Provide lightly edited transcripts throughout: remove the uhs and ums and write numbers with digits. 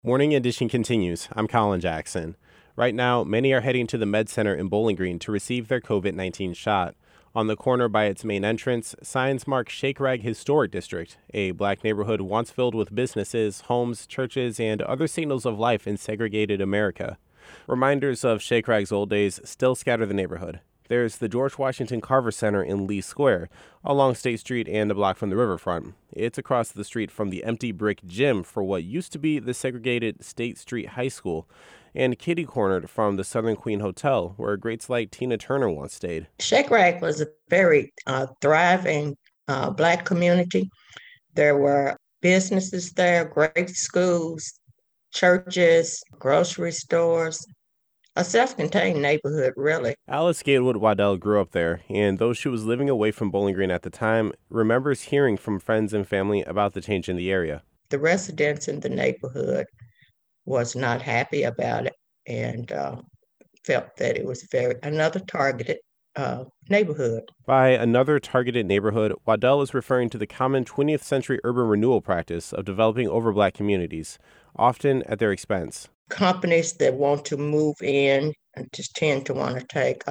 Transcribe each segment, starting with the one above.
Morning Edition continues. I'm Colin Jackson. Right now, many are heading to the Med Center in Bowling Green to receive their COVID-19 shot. On the corner by its main entrance, signs mark Shake Rag Historic District, a black neighborhood once filled with businesses, homes, churches, and other signals of life in segregated America. Reminders of Shake Rag's old days still scatter the neighborhood. There's the George Washington Carver Center in Lee Square, along State Street and a block from the riverfront. It's across the street from the empty brick gym for what used to be the segregated State Street High School, and kitty-cornered from the Southern Queen Hotel, where greats like Tina Turner once stayed. Shake Rag was a very thriving Black community. There were businesses there, great schools, churches, grocery stores, a self-contained neighborhood, really. Alice Gatewood Waddell grew up there, and though she was living away from Bowling Green at the time, remembers hearing from friends and family about the change in the area. The residents in the neighborhood was not happy about it and felt that it was another targeted neighborhood. By another targeted neighborhood, Waddell is referring to the common 20th century urban renewal practice of developing over Black communities, often at their expense. Companies that want to move in and just tend to want to take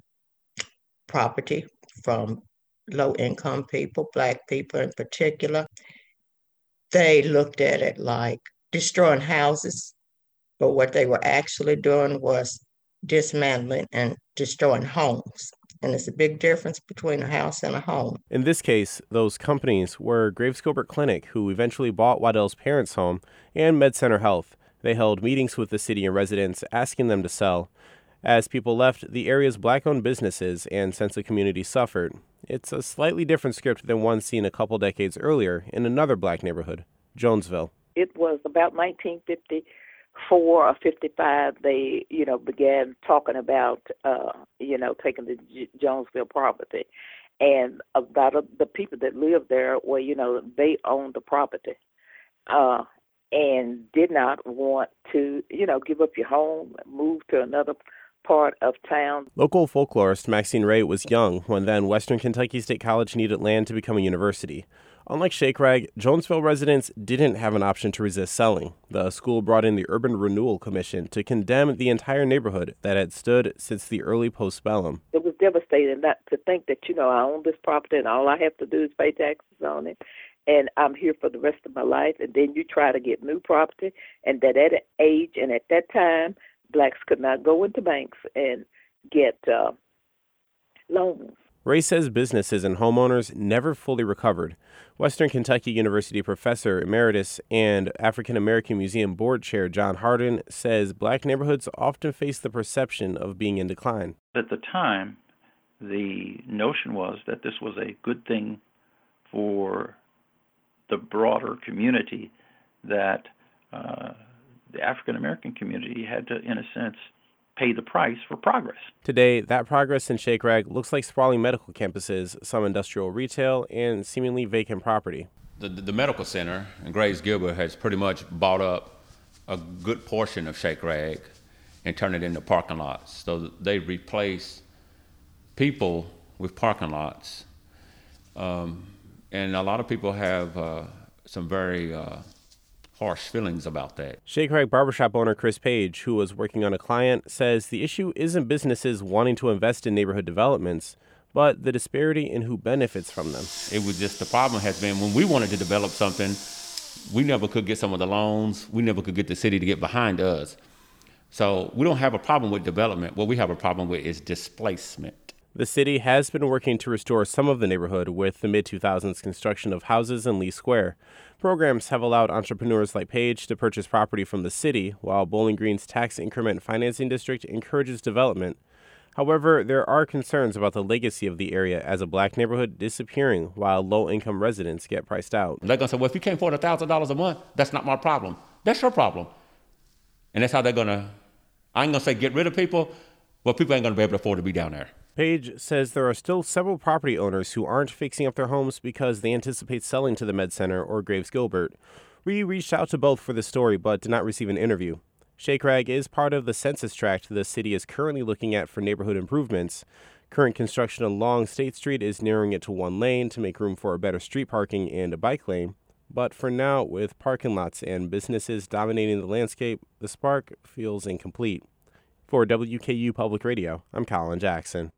property from low-income people, Black people in particular. They looked at it like destroying houses, but what they were actually doing was dismantling and destroying homes. And there's a big difference between a house and a home. In this case, those companies were Graves Gilbert Clinic, who eventually bought Waddell's parents' home, and Med Center Health. They held meetings with the city and residents, asking them to sell. As people left, the area's Black-owned businesses and sense of community suffered. It's a slightly different script than one seen a couple decades earlier in another Black neighborhood, Jonesville. It was about 1954 or 55, they, began talking about, taking the Jonesville property. And about the people that lived there were, they owned the property. And did not want to, give up your home, move to another part of town. Local folklorist Maxine Ray was young when then Western Kentucky State College needed land to become a university. Unlike Shake Rag, Jonesville residents didn't have an option to resist selling. The school brought in the Urban Renewal Commission to condemn the entire neighborhood that had stood since the early postbellum. It was devastating not to think that, I own this property and all I have to do is pay taxes on it. And I'm here for the rest of my life, and then you try to get new property, and that at that age and at that time, Blacks could not go into banks and get loans. Ray says businesses and homeowners never fully recovered. Western Kentucky University professor emeritus and African American Museum board chair John Hardin says Black neighborhoods often face the perception of being in decline. At the time, the notion was that this was a good thing for the broader community, that the African American community had to, in a sense, pay the price for progress. Today, that progress in Shake Rag looks like sprawling medical campuses, some industrial retail, and seemingly vacant property. The medical center in Graves Gilbert has pretty much bought up a good portion of Shake Rag and turned it into parking lots. So they replace people with parking lots. And a lot of people have some very harsh feelings about that. Shake Rag barbershop owner Chris Page, who was working on a client, says the issue isn't businesses wanting to invest in neighborhood developments, but the disparity in who benefits from them. It was just the problem has been when we wanted to develop something, we never could get some of the loans. We never could get the city to get behind us. So we don't have a problem with development. What we have a problem with is displacement. The city has been working to restore some of the neighborhood with the mid-2000s construction of houses in Lee Square. Programs have allowed entrepreneurs like Page to purchase property from the city, while Bowling Green's tax increment financing district encourages development. However, there are concerns about the legacy of the area as a Black neighborhood disappearing while low-income residents get priced out. They're going to say, well, if you can't afford $1,000 a month, that's not my problem. That's your problem. And that's how they're going to, I ain't going to say get rid of people, but people ain't going to be able to afford to be down there. Page says there are still several property owners who aren't fixing up their homes because they anticipate selling to the Med Center or Graves Gilbert. We reached out to both for the story but did not receive an interview. Shake Rag is part of the census tract the city is currently looking at for neighborhood improvements. Current construction along State Street is narrowing it to one lane to make room for better street parking and a bike lane. But for now, with parking lots and businesses dominating the landscape, the spark feels incomplete. For WKU Public Radio, I'm Colin Jackson.